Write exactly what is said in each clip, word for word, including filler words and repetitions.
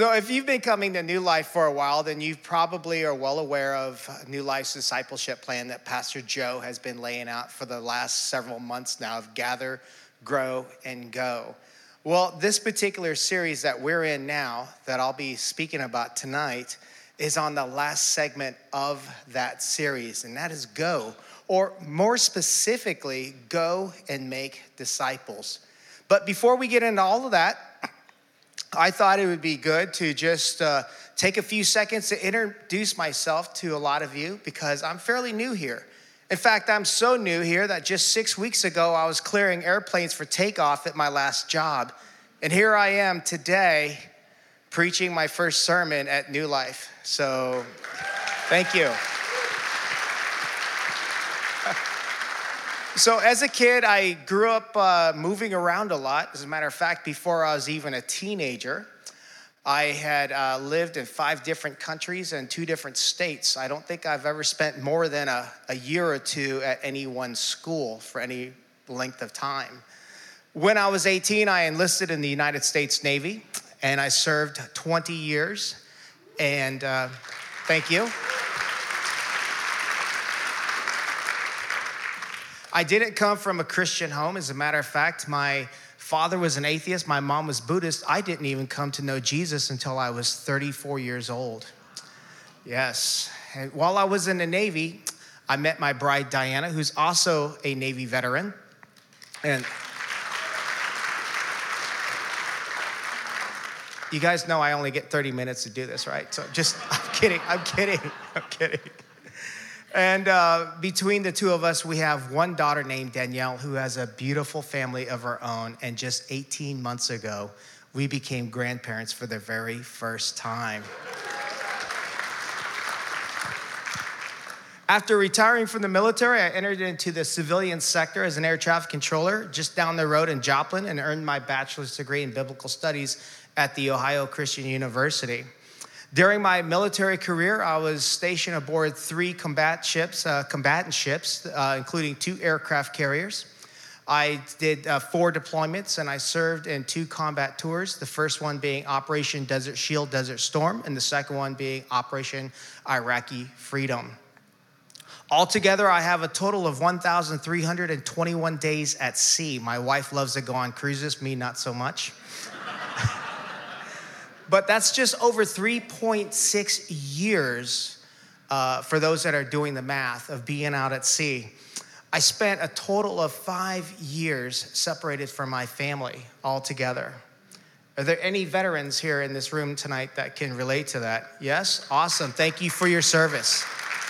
So if you've been coming to New Life for a while, then you probably are well aware of New Life's discipleship plan that Pastor Joe has been laying out for the last several months now of gather, grow, and go. Well, this particular series that we're in now, that I'll be speaking about tonight, is on the last segment of that series, and that is go, or more specifically, go and make disciples. But before we get into all of that, I thought it would be good to just uh, take a few seconds to introduce myself to a lot of you because I'm fairly new here. In fact, I'm so new here that just six weeks ago, I was clearing airplanes for takeoff at my last job. And here I am today preaching my first sermon at New Life. So thank you. So as a kid, I grew up uh, moving around a lot. As a matter of fact, before I was even a teenager, I had uh, lived in five different countries and two different states. I don't think I've ever spent more than a, a year or two at any one school for any length of time. When I was eighteen, I enlisted in the United States Navy, and I served twenty years. And uh, thank you. I didn't come from a Christian home. As a matter of fact, my father was an atheist. My mom was Buddhist. I didn't even come to know Jesus until I was thirty-four years old. Yes. And while I was in the Navy, I met my bride, Diana, who's also a Navy veteran. And you guys know I only get thirty minutes to do this, right? So just, I'm kidding, I'm kidding, I'm kidding. And uh, between the two of us, we have one daughter named Danielle who has a beautiful family of her own. And just eighteen months ago, we became grandparents for the very first time. After retiring from the military, I entered into the civilian sector as an air traffic controller just down the road in Joplin and earned my bachelor's degree in biblical studies at the Ohio Christian University. During my military career, I was stationed aboard three combat ships, uh, combatant ships, uh, including two aircraft carriers. I did uh, four deployments, and I served in two combat tours, the first one being Operation Desert Shield, Desert Storm, and the second one being Operation Iraqi Freedom. Altogether, I have a total of one thousand three hundred twenty-one days at sea. My wife loves to go on cruises, me not so much. But that's just over three point six years uh, for those that are doing the math of being out at sea. I spent a total of five years separated from my family altogether. Are there any veterans here in this room tonight that can relate to that? Yes? Awesome. Thank you for your service.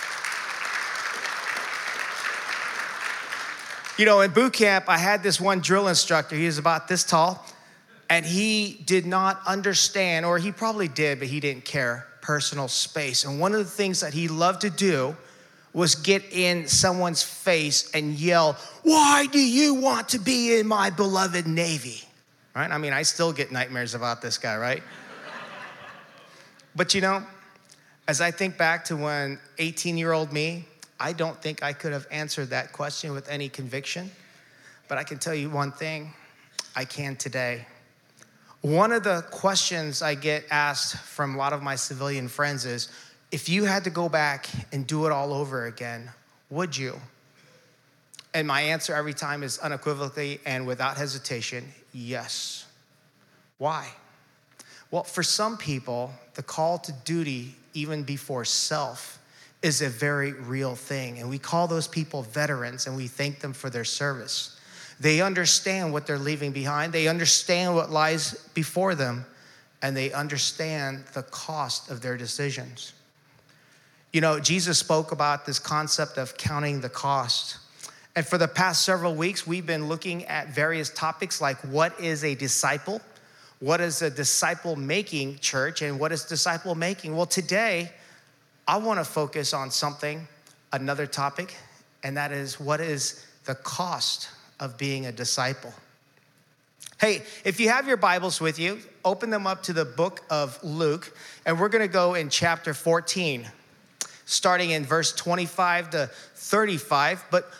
You know, in boot camp, I had this one drill instructor. He was about this tall. And he did not understand, or he probably did, but he didn't care, personal space. And one of the things that he loved to do was get in someone's face and yell, "Why do you want to be in my beloved Navy?" Right? I mean, I still get nightmares about this guy, right? But you know, as I think back to when eighteen-year-old me, I don't think I could have answered that question with any conviction. But I can tell you one thing, I can today. One of the questions I get asked from a lot of my civilian friends is, if you had to go back and do it all over again, would you? And my answer every time is unequivocally and without hesitation, yes. Why? Well, for some people, the call to duty, even before self, is a very real thing. And we call those people veterans, and we thank them for their service. They understand what they're leaving behind. They understand what lies before them, and they understand the cost of their decisions. You know, Jesus spoke about this concept of counting the cost. And for the past several weeks, we've been looking at various topics like what is a disciple? What is a disciple-making church? And what is disciple-making? Well, today, I want to focus on something, another topic, and that is what is the cost of being a disciple. Hey, if you have your Bibles with you, open them up to the book of Luke, and we're going to go in chapter fourteen, starting in verse twenty-five to thirty-five. But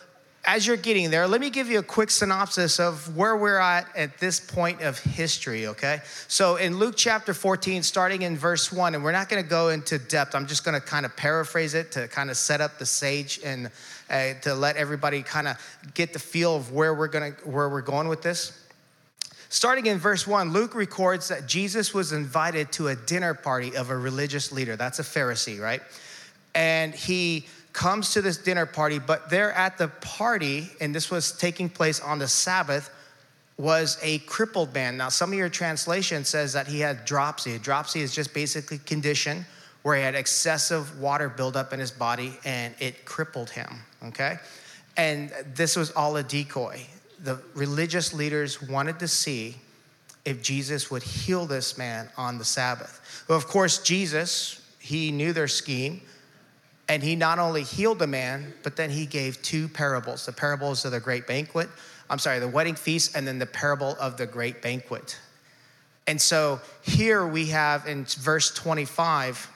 as you're getting there, let me give you a quick synopsis of where we're at at this point of history, okay? So in Luke chapter fourteen, starting in verse one, and we're not gonna go into depth, I'm just gonna kind of paraphrase it to kind of set up the stage and uh, to let everybody kind of get the feel of where we're gonna, where we're going with this. Starting in verse one, Luke records that Jesus was invited to a dinner party of a religious leader. That's a Pharisee, right? And he comes to this dinner party, but there at the party, and this was taking place on the Sabbath, was a crippled man. Now, some of your translation says that he had dropsy. Dropsy is just basically condition where he had excessive water buildup in his body and it crippled him, okay? And this was all a decoy. The religious leaders wanted to see if Jesus would heal this man on the Sabbath. Well, of course, Jesus, he knew their scheme. And he not only healed the man, but then he gave two parables. The parables of the great banquet, I'm sorry, the wedding feast, and then the parable of the great banquet. And so here we have in verse twenty-five,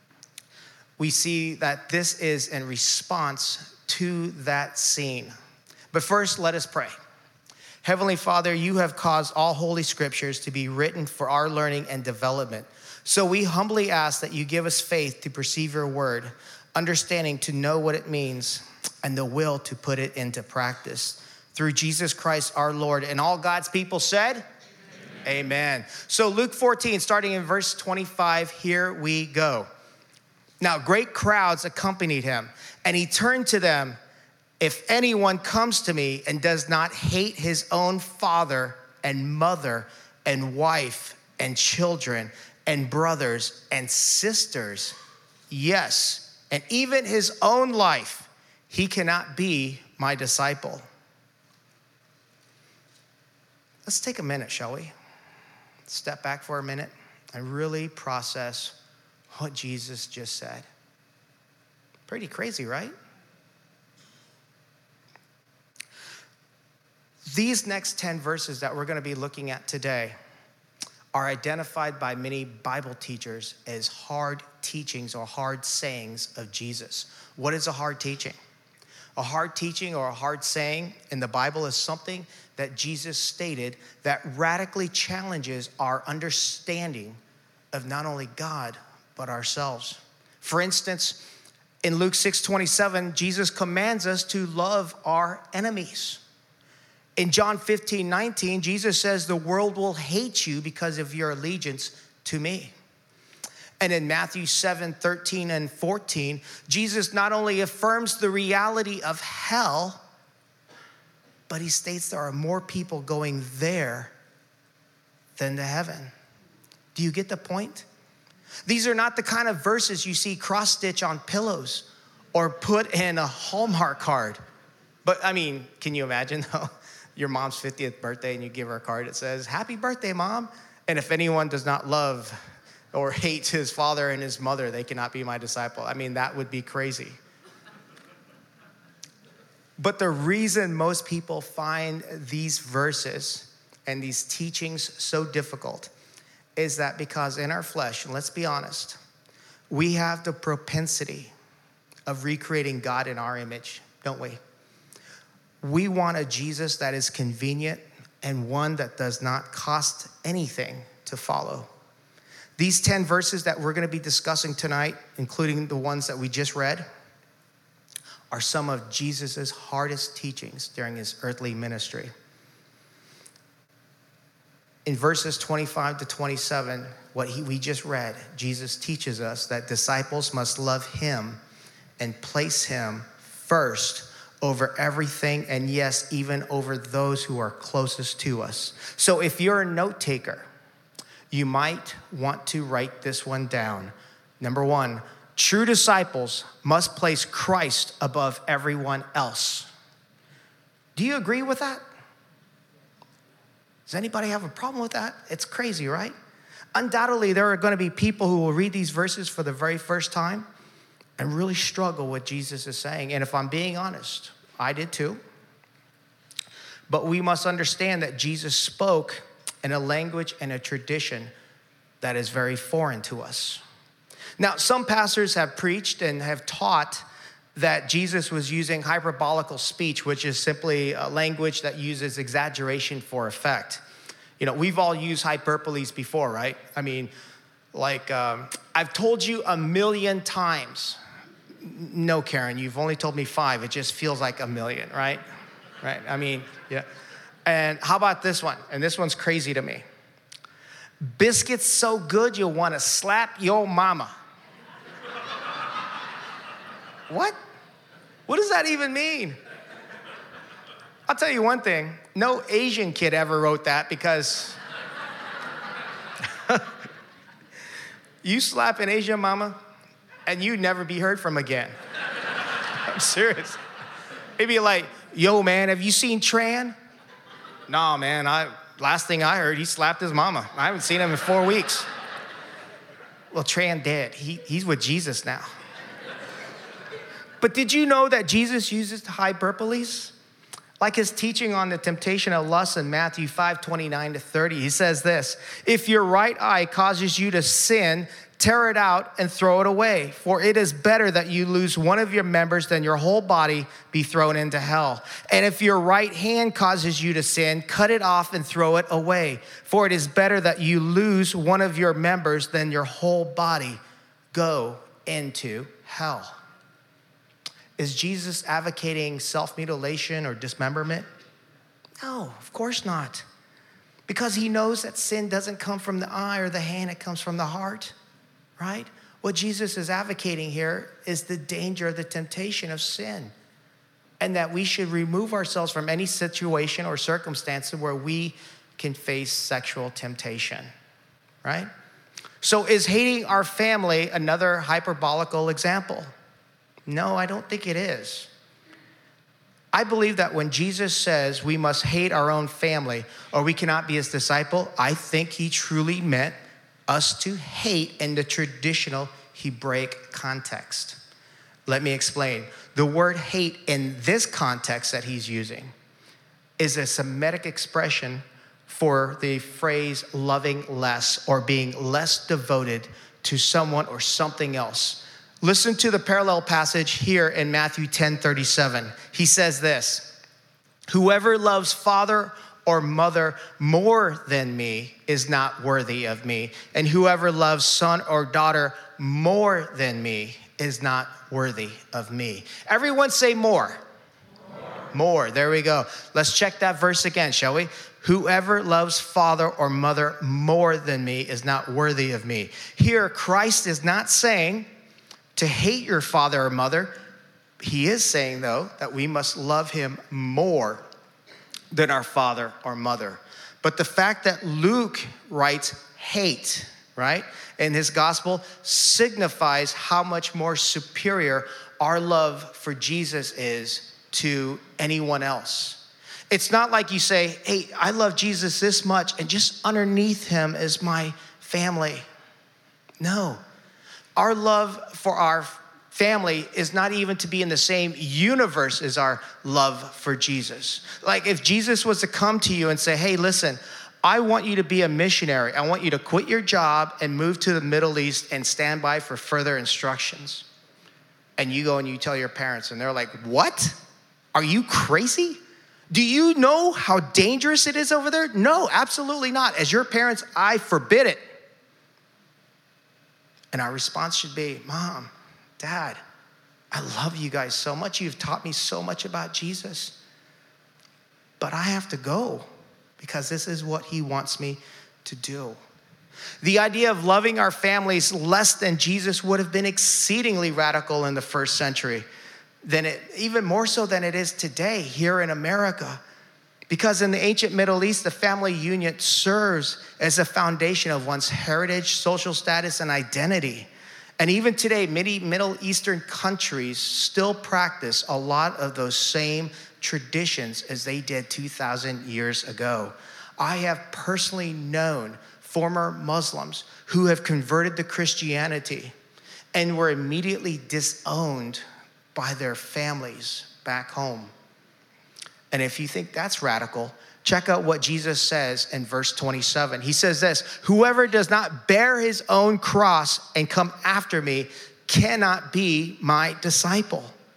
we see that this is in response to that scene. But first, let us pray. Heavenly Father, you have caused all holy scriptures to be written for our learning and development. So we humbly ask that you give us faith to perceive your word, understanding to know what it means, and the will to put it into practice. Through Jesus Christ our Lord. And all God's people said, Amen. Amen. So Luke fourteen, starting in verse twenty-five, here we go. Now great crowds accompanied him, and he turned to them, if anyone comes to me and does not hate his own father and mother and wife and children and brothers and sisters, yes, and even his own life, he cannot be my disciple. Let's take a minute, shall we? Step back for a minute and really process what Jesus just said. Pretty crazy, right? These next ten verses that we're going to be looking at today are identified by many Bible teachers as hard teachings or hard sayings of Jesus. What is a hard teaching? A hard teaching or a hard saying in the Bible is something that Jesus stated that radically challenges our understanding of not only God, but ourselves. For instance, in Luke six twenty-seven, Jesus commands us to love our enemies. In John fifteen nineteen, Jesus says the world will hate you because of your allegiance to me. And in Matthew seven thirteen and fourteen, Jesus not only affirms the reality of hell, but he states there are more people going there than to heaven. Do you get the point? These are not the kind of verses you see cross-stitch on pillows or put in a Hallmark card. But I mean, can you imagine though? Your mom's fiftieth birthday and you give her a card that says, happy birthday, mom. And if anyone does not love or hate his father and his mother, they cannot be my disciple. I mean, that would be crazy. But the reason most people find these verses and these teachings so difficult is that because in our flesh, and let's be honest, we have the propensity of recreating God in our image, don't we? We want a Jesus that is convenient and one that does not cost anything to follow. These ten verses that we're going to be discussing tonight, including the ones that we just read, are some of Jesus's hardest teachings during his earthly ministry. In verses twenty-five to twenty-seven, what he, we just read, Jesus teaches us that disciples must love him and place him first over everything, and yes, even over those who are closest to us. So if you're a note taker, you might want to write this one down. Number one, true disciples must place Christ above everyone else. Do you agree with that? Does anybody have a problem with that? It's crazy, right? Undoubtedly, there are going to be people who will read these verses for the very first time and really struggle with what Jesus is saying. And if I'm being honest, I did too. But we must understand that Jesus spoke in a language and a tradition that is very foreign to us. Now, some pastors have preached and have taught that Jesus was using hyperbolical speech, which is simply a language that uses exaggeration for effect. You know, we've all used hyperboles before, right? I mean, like, um, I've told you a million times. No, Karen, you've only told me five. It just feels like a million, right? Right? I mean, yeah. And how about this one? And this one's crazy to me. Biscuits so good you'll want to slap your mama. What? What does that even mean? I'll tell you one thing. No Asian kid ever wrote that, because you slap an Asian mama and you never be heard from again. I'm serious. It'd be like, yo, man, have you seen Tran? Nah, man, I, last thing I heard, he slapped his mama. I haven't seen him in four weeks. Well, Tran dead. He, he's with Jesus now. But did you know that Jesus uses hyperboles? Like his teaching on the temptation of lust in Matthew five, twenty-nine to thirty. He says this, if your right eye causes you to sin, tear it out and throw it away. For it is better that you lose one of your members than your whole body be thrown into hell. And if your right hand causes you to sin, cut it off and throw it away. For it is better that you lose one of your members than your whole body go into hell. Is Jesus advocating self-mutilation or dismemberment? No, of course not. Because he knows that sin doesn't come from the eye or the hand, it comes from the heart, right? What Jesus is advocating here is the danger of the temptation of sin, and that we should remove ourselves from any situation or circumstance where we can face sexual temptation, right? So is hating our family another hyperbolical example? No, I don't think it is. I believe that when Jesus says we must hate our own family or we cannot be his disciple, I think he truly meant us to hate in the traditional Hebraic context. Let me explain. The word hate in this context that he's using is a Semitic expression for the phrase loving less or being less devoted to someone or something else. Listen to the parallel passage here in Matthew ten thirty-seven. He says this, whoever loves father or mother more than me is not worthy of me. And whoever loves son or daughter more than me is not worthy of me. Everyone say more. More. More. There we go. Let's check that verse again, shall we? Whoever loves father or mother more than me is not worthy of me. Here, Christ is not saying to hate your father or mother. He is saying, though, that we must love him more than our father or mother. But the fact that Luke writes hate, right, in his gospel signifies how much more superior our love for Jesus is to anyone else. It's not like you say, hey, I love Jesus this much, and just underneath him is my family. No. Our love for our family is not even to be in the same universe as our love for Jesus. Like if Jesus was to come to you and say, hey, listen, I want you to be a missionary. I want you to quit your job and move to the Middle East and stand by for further instructions. And you go and you tell your parents and they're like, what? Are you crazy? Do you know how dangerous it is over there? No, absolutely not. As your parents, I forbid it. And our response should be, Mom, Dad, I love you guys so much. You've taught me so much about Jesus. But I have to go because this is what he wants me to do. The idea of loving our families less than Jesus would have been exceedingly radical in the first century, than it, even more so than it is today here in America. Because in the ancient Middle East, the family unit serves as a foundation of one's heritage, social status, and identity. And even today, many Middle Eastern countries still practice a lot of those same traditions as they did two thousand years ago. I have personally known former Muslims who have converted to Christianity and were immediately disowned by their families back home. And if you think that's radical, check out what Jesus says in verse twenty-seven. He says this, whoever does not bear his own cross and come after me cannot be my disciple.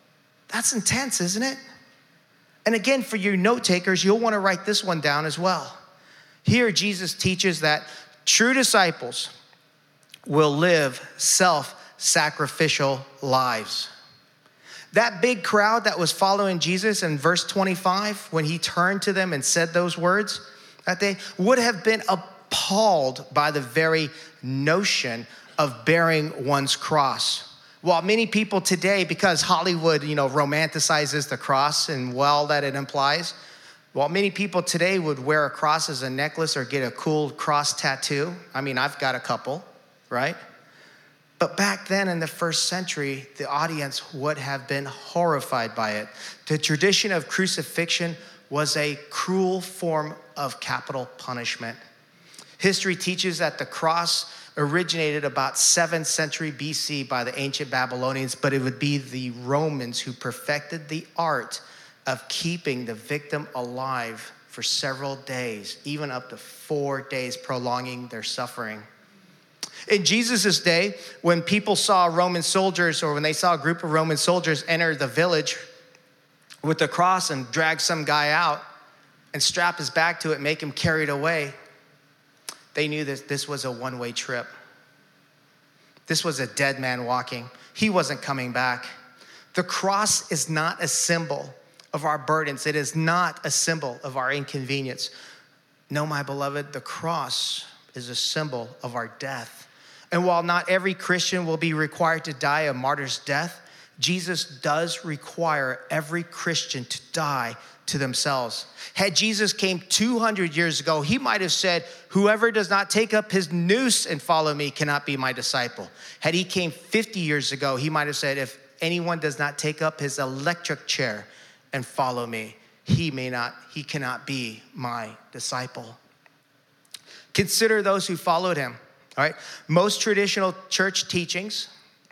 That's intense, isn't it? And again, for you note takers, you'll want to write this one down as well. Here, Jesus teaches that true disciples will live self-sacrificial lives. That big crowd that was following Jesus in verse twenty-five, when he turned to them and said those words, that they would have been appalled by the very notion of bearing one's cross. While many people today, because Hollywood, you know, romanticizes the cross and well that it implies, while many people today would wear a cross as a necklace or get a cool cross tattoo. I mean, I've got a couple, right? But back then in the first century, the audience would have been horrified by it. The tradition of crucifixion was a cruel form of capital punishment. History teaches that the cross originated about seventh century B C by the ancient Babylonians, but it would be the Romans who perfected the art of keeping the victim alive for several days, even up to four days, prolonging their suffering. In Jesus' day, when people saw Roman soldiers, or when they saw a group of Roman soldiers enter the village with the cross and drag some guy out and strap his back to it, make him carried away, they knew that this was a one-way trip. This was a dead man walking. He wasn't coming back. The cross is not a symbol of our burdens. It is not a symbol of our inconvenience. No, my beloved, the cross is a symbol of our death. And while not every Christian will be required to die a martyr's death, Jesus does require every Christian to die to themselves. Had Jesus came two hundred years ago, he might have said, whoever does not take up his noose and follow me cannot be my disciple. Had he came fifty years ago, he might have said, if anyone does not take up his electric chair and follow me, he may not, he cannot be my disciple. Consider those who followed him, all right? Most traditional church teachings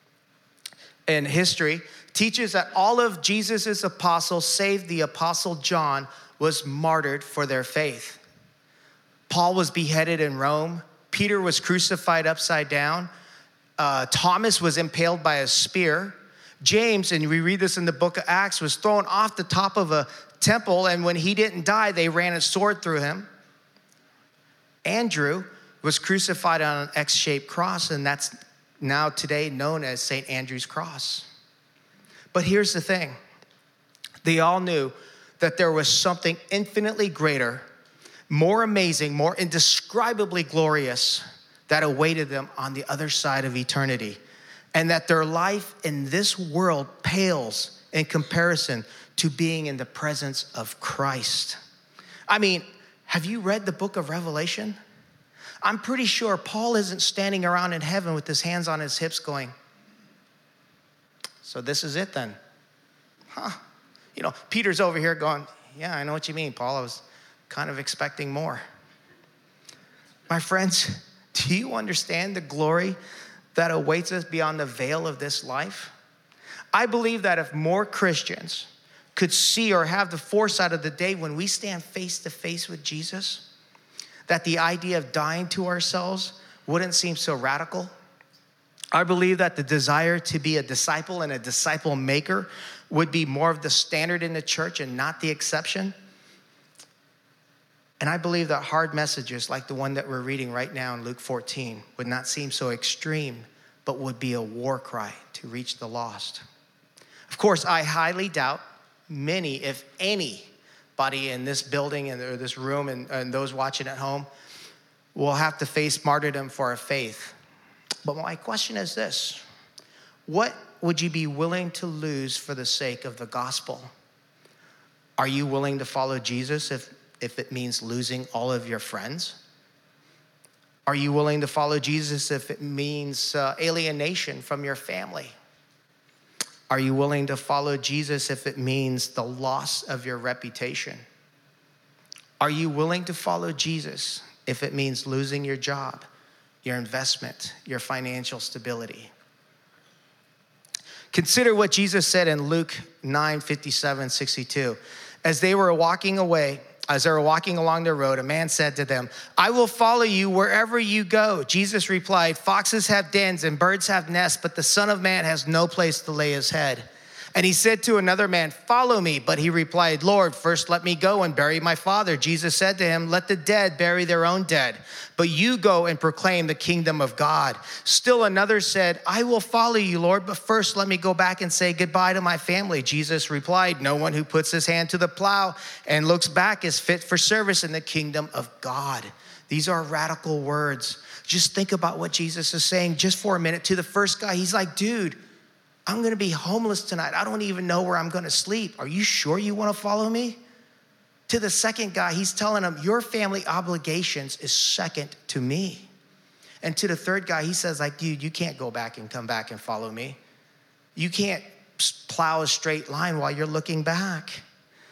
in history teaches that all of Jesus' apostles, save the apostle John, was martyred for their faith. Paul was beheaded in Rome. Peter was crucified upside down. Uh, Thomas was impaled by a spear. James, and we read this in the book of Acts, was thrown off the top of a temple, and when he didn't die, they ran a sword through him. Andrew was crucified on an X-shaped cross, and that's now today known as Saint Andrew's Cross. But here's the thing. They all knew that there was something infinitely greater, more amazing, more indescribably glorious that awaited them on the other side of eternity, and that their life in this world pales in comparison to being in the presence of Christ. I mean, have you read the book of Revelation? I'm pretty sure Paul isn't standing around in heaven with his hands on his hips going, so this is it then? Huh. You know, Peter's over here going, yeah, I know what you mean, Paul. I was kind of expecting more. My friends, do you understand the glory that awaits us beyond the veil of this life? I believe that if more Christians could see or have the foresight of the day when we stand face to face with Jesus, that the idea of dying to ourselves wouldn't seem so radical. I believe that the desire to be a disciple and a disciple maker would be more of the standard in the church and not the exception. And I believe that hard messages like the one that we're reading right now in Luke fourteen would not seem so extreme, but would be a war cry to reach the lost. Of course, I highly doubt many, if anybody in this building and or this room and, and those watching at home will have to face martyrdom for our faith. But my question is this: what would you be willing to lose for the sake of the gospel? Are you willing to follow Jesus if, if it means losing all of your friends? Are you willing to follow Jesus if it means uh, alienation from your family? Are you willing to follow Jesus if it means the loss of your reputation? Are you willing to follow Jesus if it means losing your job, your investment, your financial stability? Consider what Jesus said in Luke nine, fifty-seven, sixty-two. As they were walking away, as they were walking along the road, a man said to them, I will follow you wherever you go. Jesus replied, foxes have dens and birds have nests, but the Son of Man has no place to lay his head. And he said to another man, follow me. But he replied, Lord, first let me go and bury my father. Jesus said to him, let the dead bury their own dead, but you go and proclaim the kingdom of God. Still another said, I will follow you, Lord, but first let me go back and say goodbye to my family. Jesus replied, no one who puts his hand to the plow and looks back is fit for service in the kingdom of God. These are radical words. Just think about what Jesus is saying just for a minute. To the first guy, he's like, dude, I'm gonna be homeless tonight. I don't even know where I'm gonna sleep. Are you sure you wanna follow me? To the second guy, he's telling him, your family obligations is second to me. And to the third guy, he says like, dude, you can't go back and come back and follow me. You can't plow a straight line while you're looking back.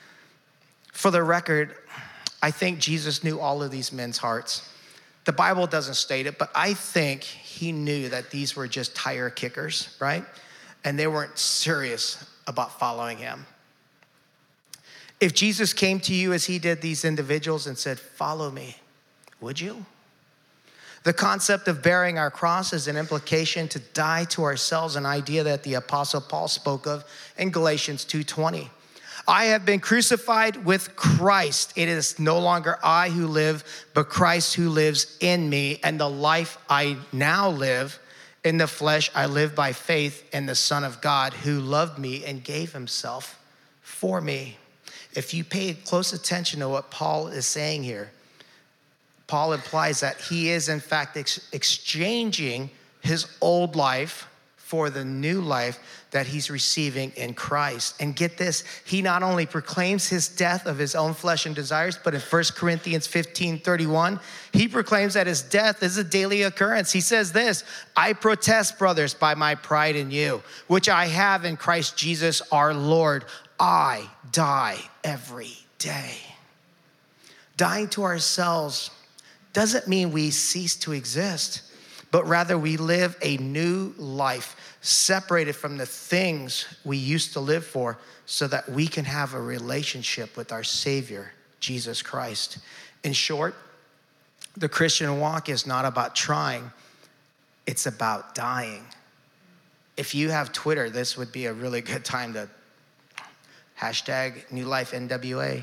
For the record, I think Jesus knew all of these men's hearts. The Bible doesn't state it, but I think he knew that these were just tire kickers, right? And they weren't serious about following him. If Jesus came to you as he did these individuals and said, follow me, would you? The concept of bearing our cross is an implication to die to ourselves, an idea that the Apostle Paul spoke of in Galatians two twenty. I have been crucified with Christ. It is no longer I who live, but Christ who lives in me. And the life I now live in the flesh, I live by faith in the Son of God who loved me and gave himself for me. If you pay close attention to what Paul is saying here, Paul implies that he is in fact ex- exchanging his old life for the new life that he's receiving in Christ. And get this, he not only proclaims his death of his own flesh and desires, but in First Corinthians fifteen thirty-one, he proclaims that his death is a daily occurrence. He says this, I protest, brothers, by my pride in you, which I have in Christ Jesus our Lord. I die every day. Dying to ourselves doesn't mean we cease to exist, but rather we live a new life separated from the things we used to live for so that we can have a relationship with our Savior, Jesus Christ. In short, the Christian walk is not about trying, it's about dying. If you have Twitter, this would be a really good time to hashtag New Life N W A.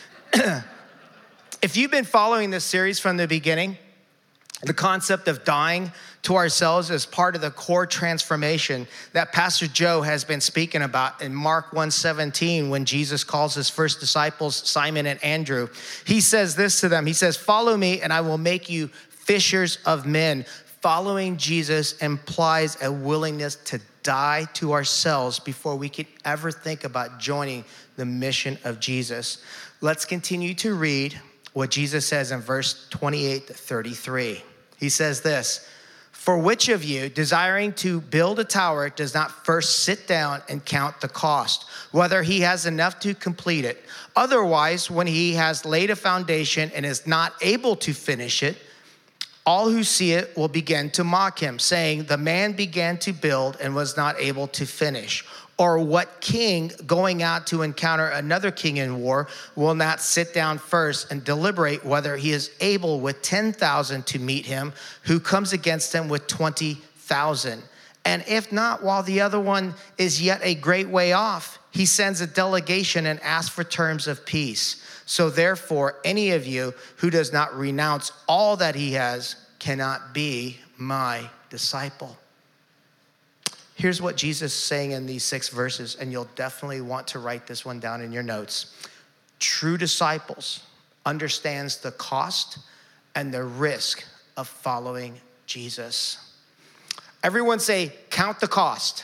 If you've been following this series from the beginning, the concept of dying to ourselves is part of the core transformation that Pastor Joe has been speaking about in Mark one seventeen when Jesus calls his first disciples, Simon and Andrew. He says this to them. He says, follow me and I will make you fishers of men. Following Jesus implies a willingness to die to ourselves before we could ever think about joining the mission of Jesus. Let's continue to read what Jesus says in verse twenty-eight to thirty-three. He says this, for which of you, desiring to build a tower, does not first sit down and count the cost, whether he has enough to complete it? Otherwise, when he has laid a foundation and is not able to finish it, all who see it will begin to mock him, saying, the man began to build and was not able to finish. Or what king going out to encounter another king in war will not sit down first and deliberate whether he is able with ten thousand to meet him who comes against him with twenty thousand? And if not, while the other one is yet a great way off, he sends a delegation and asks for terms of peace. So therefore, any of you who does not renounce all that he has cannot be my disciple. Here's what Jesus is saying in these six verses, and you'll definitely want to write this one down in your notes. True disciples understands the cost and the risk of following Jesus. Everyone say, count the cost.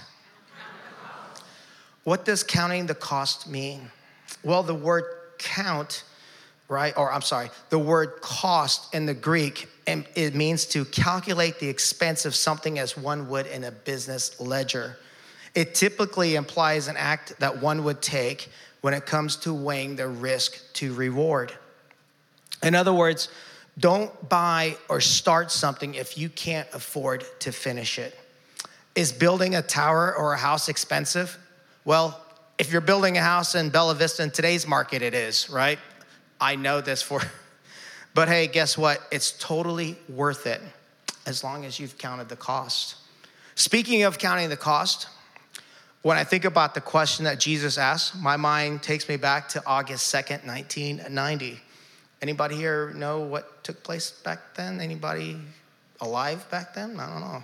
What does counting the cost mean? Well, the word count, right? Or I'm sorry, the word cost in the Greek, it means to calculate the expense of something as one would in a business ledger. It typically implies an act that one would take when it comes to weighing the risk to reward. In other words, don't buy or start something if you can't afford to finish it. Is building a tower or a house expensive? Well, if you're building a house in Bella Vista in today's market, it is, right? I know this for, but hey, guess what? It's totally worth it as long as you've counted the cost. Speaking of counting the cost, When I think about the question that Jesus asked, my mind takes me back to August second, nineteen ninety. Anybody here know what took place back then? Anybody alive back then? I don't know.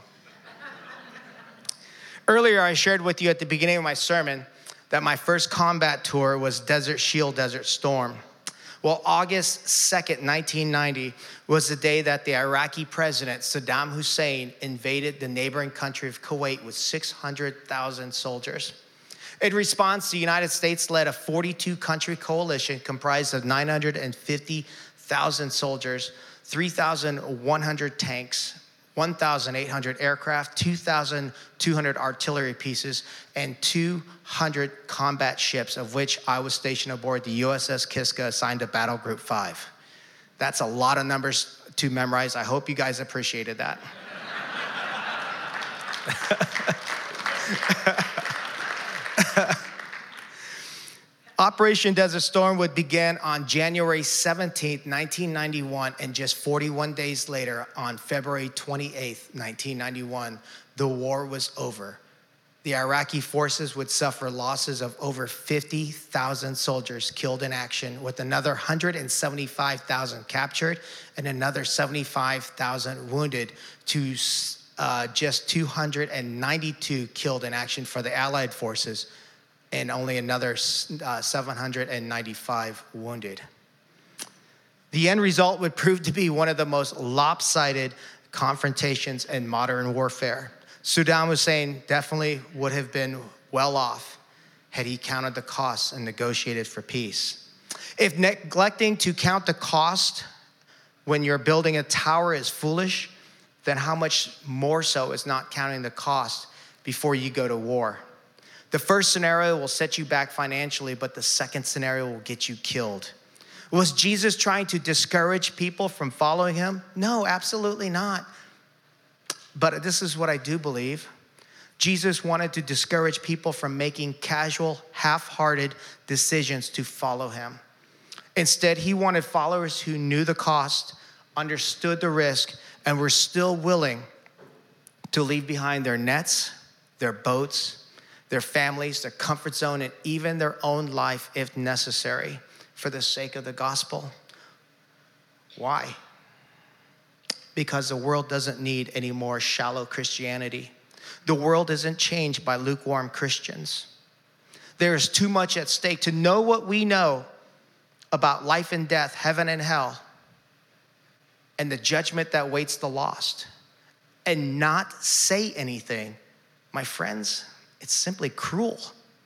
Earlier, I shared with you at the beginning of my sermon that my first combat tour was Desert Shield, Desert Storm. Well, August second, nineteen ninety was the day that the Iraqi president, Saddam Hussein, invaded the neighboring country of Kuwait with six hundred thousand soldiers. In response, the United States led a forty-two country coalition comprised of nine hundred fifty thousand soldiers, three thousand one hundred tanks, one thousand eight hundred aircraft, two thousand two hundred artillery pieces, and two hundred combat ships, of which I was stationed aboard the U S S Kiska, assigned to Battle Group five. That's a lot of numbers to memorize. I hope you guys appreciated that. Operation Desert Storm would begin on January seventeenth, nineteen ninety-one, and just forty-one days later, on February twenty-eighth, nineteen ninety-one, the war was over. The Iraqi forces would suffer losses of over fifty thousand soldiers killed in action, with another one hundred seventy-five thousand captured and another seventy-five thousand wounded, to uh, just two hundred ninety-two killed in action for the Allied forces, and only another uh, seven hundred ninety-five wounded. The end result would prove to be one of the most lopsided confrontations in modern warfare. Saddam Hussein definitely would have been well off had he counted the costs and negotiated for peace. If neglecting to count the cost when you're building a tower is foolish, then how much more so is not counting the cost before you go to war? The first scenario will set you back financially, but the second scenario will get you killed. Was Jesus trying to discourage people from following him? No, absolutely not. But this is what I do believe. Jesus wanted to discourage people from making casual, half-hearted decisions to follow him. Instead, he wanted followers who knew the cost, understood the risk, and were still willing to leave behind their nets, their boats, their families, their comfort zone, and even their own life if necessary for the sake of the gospel. Why? Because the world doesn't need any more shallow Christianity. The world isn't changed by lukewarm Christians. There is too much at stake to know what we know about life and death, heaven and hell, and the judgment that waits the lost, and not say anything. My friends, it's simply cruel.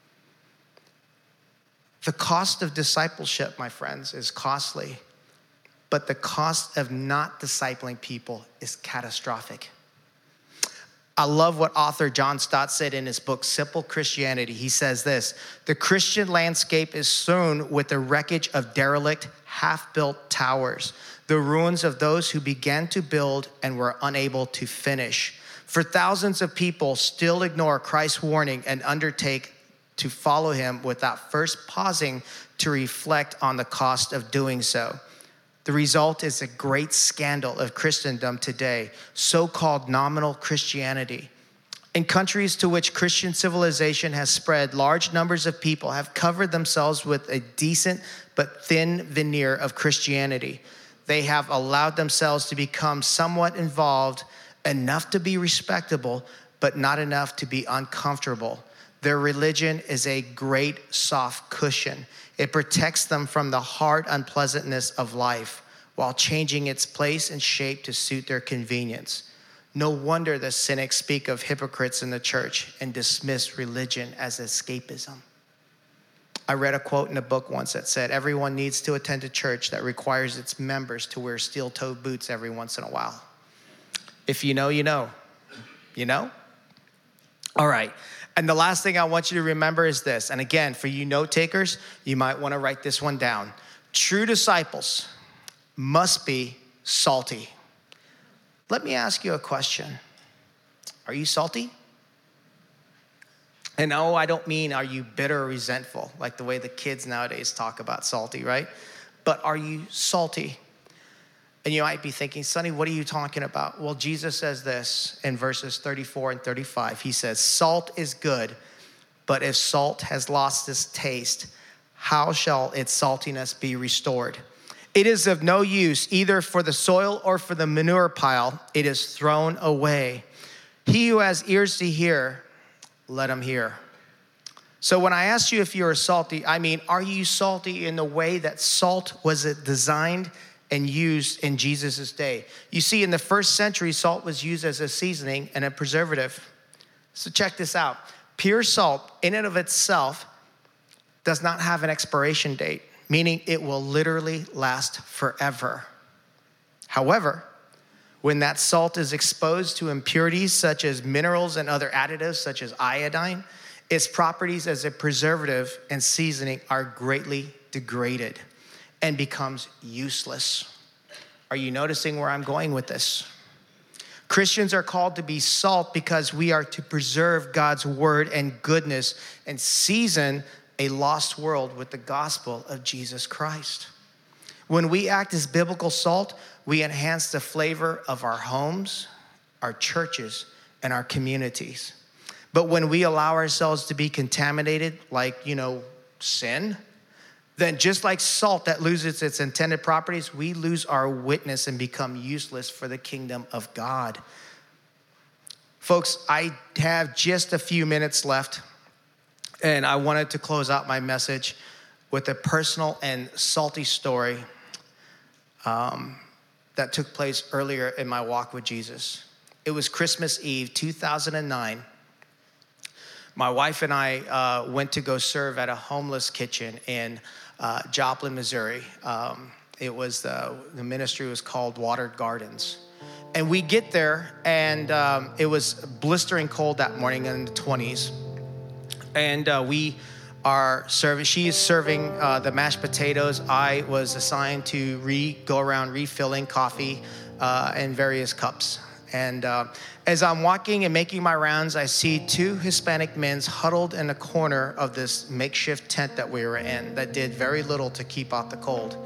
The cost of discipleship, my friends, is costly. But the cost of not discipling people is catastrophic. I love what author John Stott said in his book, Simple Christianity. He says this: the Christian landscape is strewn with the wreckage of derelict, half-built towers, the ruins of those who began to build and were unable to finish. For thousands of people still ignore Christ's warning and undertake to follow him without first pausing to reflect on the cost of doing so. The result is a great scandal of Christendom today, so-called nominal Christianity. In countries to which Christian civilization has spread, large numbers of people have covered themselves with a decent but thin veneer of Christianity. They have allowed themselves to become somewhat involved, enough to be respectable, but not enough to be uncomfortable. Their religion is a great soft cushion. It protects them from the hard unpleasantness of life while changing its place and shape to suit their convenience. No wonder the cynics speak of hypocrites in the church and dismiss religion as escapism. I read a quote in a book once that said, everyone needs to attend a church that requires its members to wear steel-toed boots every once in a while. If you know, you know. You know? All right. And the last thing I want you to remember is this. And again, for you note takers, you might want to write this one down. True disciples must be salty. Let me ask you a question. Are you salty? And no, I don't mean are you bitter or resentful, like the way the kids nowadays talk about salty, right? But are you salty? And you might be thinking, Sonny, what are you talking about? Well, Jesus says this in verses thirty-four and thirty-five. He says, salt is good, But if salt has lost its taste, how shall its saltiness be restored? It is of no use either for the soil or for the manure pile. It is thrown away. He who has ears to hear, let him hear. So when I ask you if you are salty, I mean, are you salty in the way that salt was designed and used in Jesus' day? You see, in the first century, salt was used as a seasoning and a preservative. So check this out. Pure salt, in and of itself, does not have an expiration date, meaning it will literally last forever. However, when that salt is exposed to impurities such as minerals and other additives such as iodine, its properties as a preservative and seasoning are greatly degraded and becomes useless. Are you noticing where I'm going with this? Christians are called to be salt because we are to preserve God's word and goodness and season a lost world with the gospel of Jesus Christ. When we act as biblical salt, we enhance the flavor of our homes, our churches, and our communities. But when we allow ourselves to be contaminated, like, you know, sin, then just like salt that loses its intended properties, we lose our witness and become useless for the kingdom of God. Folks, I have just a few minutes left, and I wanted to close out my message with a personal and salty story um, that took place earlier in my walk with Jesus. It was Christmas Eve, two thousand nine. My wife and I uh, went to go serve at a homeless kitchen in uh, Joplin, Missouri. Um, it was the, the ministry was called Watered Gardens. And we get there, and um, it was blistering cold that morning in the twenties. And uh, we are serving, she is serving uh, the mashed potatoes. I was assigned to re, go around refilling coffee uh, in various cups. And uh, as I'm walking and making my rounds, I see two Hispanic men huddled in a corner of this makeshift tent that we were in that did very little to keep out the cold.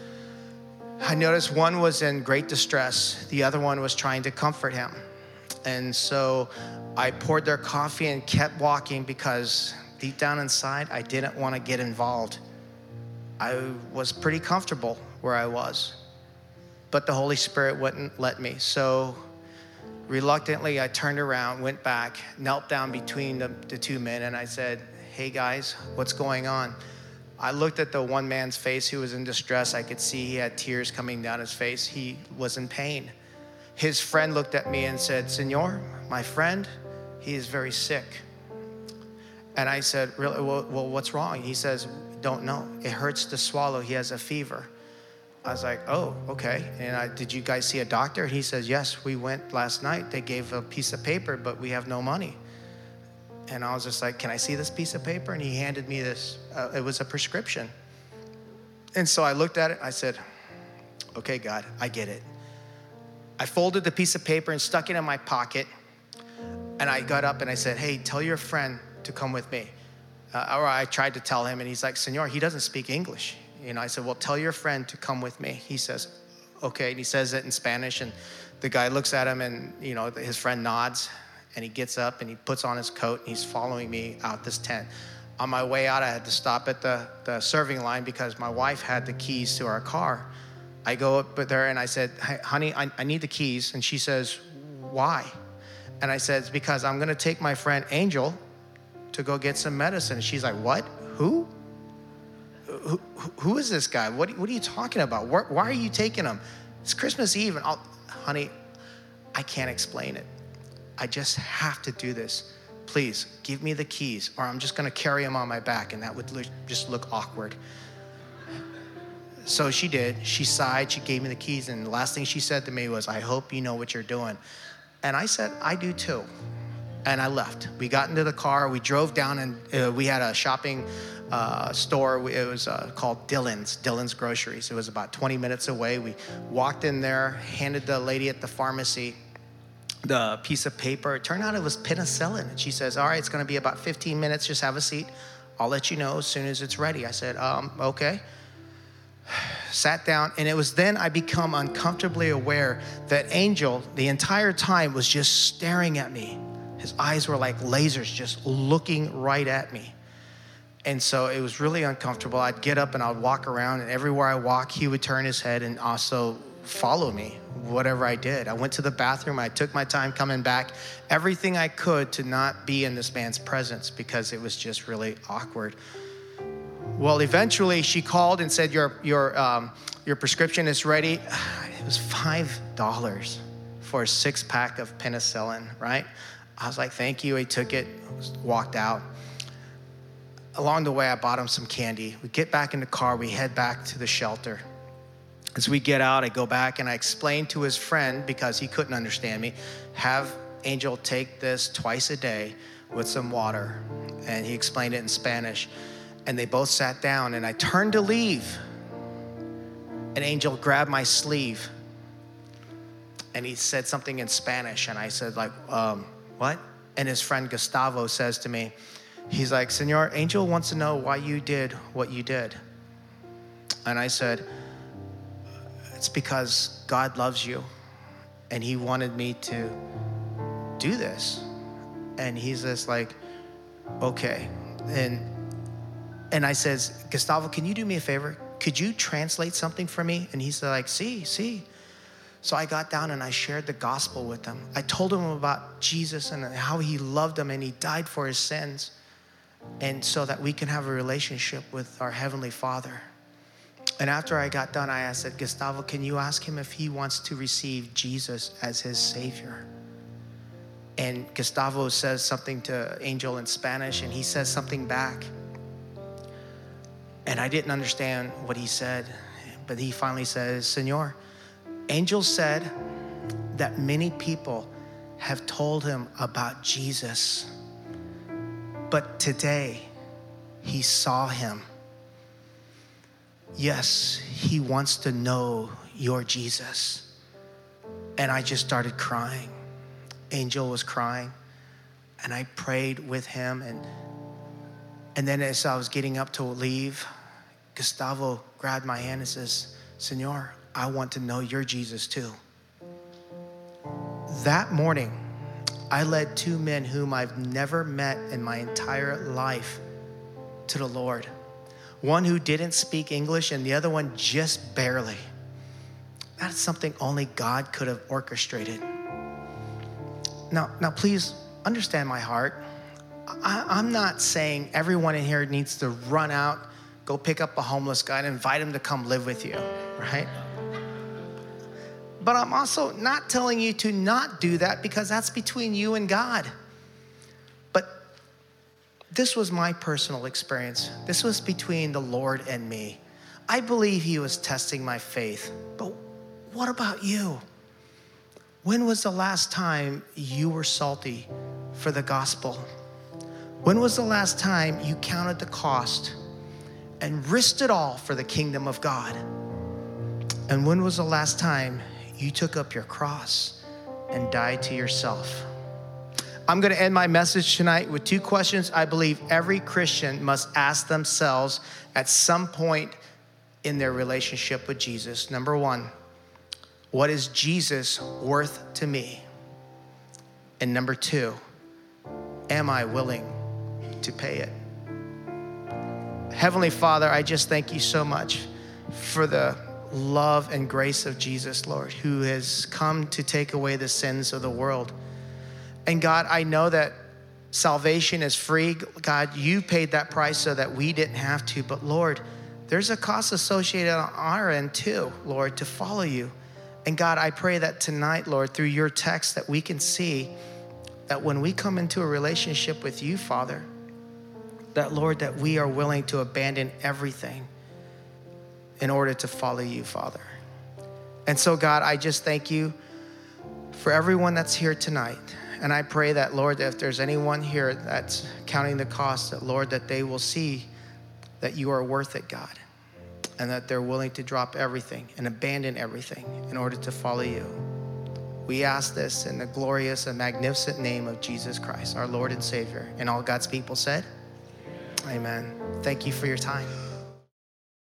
I noticed one was in great distress. The other one was trying to comfort him. And so I poured their coffee and kept walking because deep down inside, I didn't want to get involved. I was pretty comfortable where I was, but the Holy Spirit wouldn't let me. So reluctantly, I turned around, went back, knelt down between the, the two men, and I said, "Hey guys, what's going on?" I looked at the one man's face who was in distress. I could see he had tears coming down his face. He was in pain. His friend looked at me and said, "Senor, my friend, he is very sick." And I said, "Really? Well, well, what's wrong?" He says, "Don't know. It hurts to swallow. He has a fever." I was like, "Oh, okay." And I, "Did you guys see a doctor?" He says, "Yes, we went last night. They gave a piece of paper, but we have no money." And I was just like, "Can I see this piece of paper?" And he handed me this. Uh, it was a prescription. And so I looked at it. I said, "Okay, God, I get it." I folded the piece of paper and stuck it in my pocket. And I got up and I said, "Hey, tell your friend to come with me." Uh, or I tried to tell him, and he's like, "Senor, he doesn't speak English." You know, I said, "Well, tell your friend to come with me." He says, "Okay." And he says it in Spanish, and the guy looks at him, and, you know, his friend nods, and he gets up, and he puts on his coat, and he's following me out this tent. On my way out, I had to stop at the, the serving line because my wife had the keys to our car. I go up there, and I said, "Hey, honey, I, I need the keys." And she says, "Why?" And I said, "It's because I'm going to take my friend Angel to go get some medicine." And she's like, "What? Who? Who, who is this guy? What, what are you talking about? Why, why are you taking him? It's Christmas Eve." And I'll, honey, I can't explain it. I just have to do this. Please give me the keys, or I'm just going to carry him on my back, and that would look, just look awkward. So she did. She sighed. She gave me the keys, and the last thing she said to me was, "I hope you know what you're doing." And I said, "I do too." And I left. We got into the car. We drove down, and uh, we had a shopping uh, store. It was uh, called Dillon's, Dillon's Groceries. It was about twenty minutes away. We walked in there, handed the lady at the pharmacy the piece of paper. It turned out it was penicillin. And she says, "All right, it's going to be about fifteen minutes. Just have a seat. I'll let you know as soon as it's ready." I said, um, "Okay." Sat down, and it was then I become uncomfortably aware that Angel, the entire time, was just staring at me His eyes were like lasers just looking right at me. And so it was really uncomfortable. I'd get up and I'd walk around, and everywhere I walk, he would turn his head and also follow me, whatever I did. I went to the bathroom. I took my time coming back, everything I could to not be in this man's presence because it was just really awkward. Well, eventually she called and said, your, your, um, your prescription is ready. It was five dollars for a six pack of penicillin, right? I was like, thank you. I took it, walked out. Along the way, I bought him some candy. We get back in the car. We head back to the shelter. As we get out, I go back and I explain to his friend, because he couldn't understand me, have Angel take this twice a day with some water. And he explained it in Spanish. And they both sat down, and I turned to leave. And Angel grabbed my sleeve. And he said something in Spanish. And I said, like, um, what? And his friend Gustavo says to me, he's like, Senor, Angel wants to know why you did what you did. And I said, it's because God loves you, and he wanted me to do this. And he's just like, okay. And and I says, Gustavo, can you do me a favor? Could you translate something for me? And he's like, see, see. So I got down and I shared the gospel with him. I told him about Jesus and how he loved him and he died for his sins, and so that we can have a relationship with our Heavenly Father. And after I got done, I asked, Gustavo, can you ask him if he wants to receive Jesus as his Savior? And Gustavo says something to Angel in Spanish, and he says something back. And I didn't understand what he said, but he finally says, Senor, Angel said that many people have told him about Jesus, but today he saw him. Yes, he wants to know your Jesus. And I just started crying. Angel was crying, and I prayed with him. And, and then as I was getting up to leave, Gustavo grabbed my hand and says, Senor, I want to know your Jesus too. That morning, I led two men whom I've never met in my entire life to the Lord. One who didn't speak English and the other one just barely. That's something only God could have orchestrated. Now, now please understand my heart. I, I'm not saying everyone in here needs to run out, go pick up a homeless guy and invite him to come live with you, right? But I'm also not telling you to not do that, because that's between you and God. But this was my personal experience. This was between the Lord and me. I believe he was testing my faith. But what about you? When was the last time you were salty for the gospel? When was the last time you counted the cost and risked it all for the kingdom of God? And when was the last time you took up your cross and died to yourself? I'm going to end my message tonight with two questions I believe every Christian must ask themselves at some point in their relationship with Jesus. Number one, what is Jesus worth to me? And number two, am I willing to pay it? Heavenly Father, I just thank you so much for the love and grace of Jesus, Lord, who has come to take away the sins of the world. And God, I know that salvation is free. God, you paid that price so that we didn't have to. But Lord, there's a cost associated on our end too, Lord, to follow you. And God, I pray that tonight, Lord, through your text, that we can see that when we come into a relationship with you, Father, that, Lord, that we are willing to abandon everything in order to follow you, Father. And so, God, I just thank you for everyone that's here tonight. And I pray that, Lord, that if there's anyone here that's counting the cost, that, Lord, that they will see that you are worth it, God, and that they're willing to drop everything and abandon everything in order to follow you. We ask this in the glorious and magnificent name of Jesus Christ, our Lord and Savior. And all God's people said, amen. Thank you for your time.